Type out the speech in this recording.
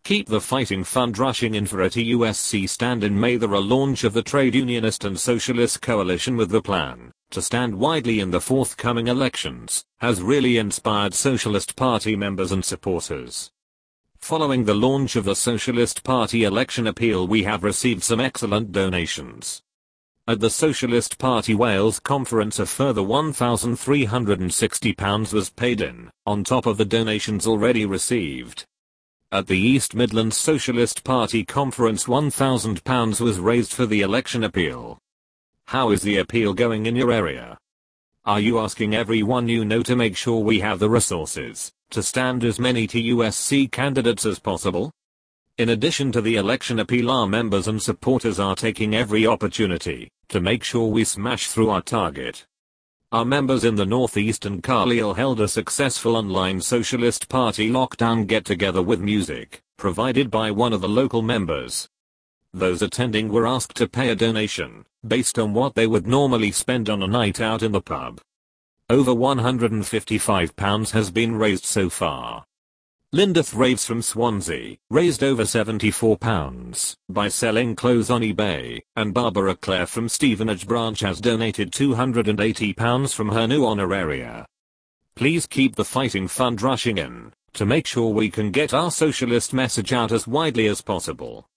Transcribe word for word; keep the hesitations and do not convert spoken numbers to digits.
Keep the fighting fund rushing in for a T U S C stand in May. The relaunch of the Trade Unionist and Socialist Coalition with the plan to stand widely in the forthcoming elections has really inspired Socialist Party members and supporters. Following the launch of the Socialist Party election appeal, we have received some excellent donations. At the Socialist Party Wales conference, a further one thousand three hundred sixty pounds was paid in, on top of the donations already received. At the East Midlands Socialist Party conference, one thousand pounds was raised for the election appeal. How is the appeal going in your area? Are you asking everyone you know to make sure we have the resources to stand as many T U S C candidates as possible? In addition to the election appeal, our members and supporters are taking every opportunity to make sure we smash through our target. Our members in the Northeast and Carlisle held a successful online Socialist Party lockdown get-together with music provided by one of the local members. Those attending were asked to pay a donation based on what they would normally spend on a night out in the pub. Over one hundred fifty-five pounds has been raised so far. Lindith Raves from Swansea raised over seventy-four pounds by selling clothes on eBay, and Barbara Clare from Stevenage branch has donated two hundred eighty pounds from her new honoraria. Please keep the fighting fund rushing in to make sure we can get our socialist message out as widely as possible.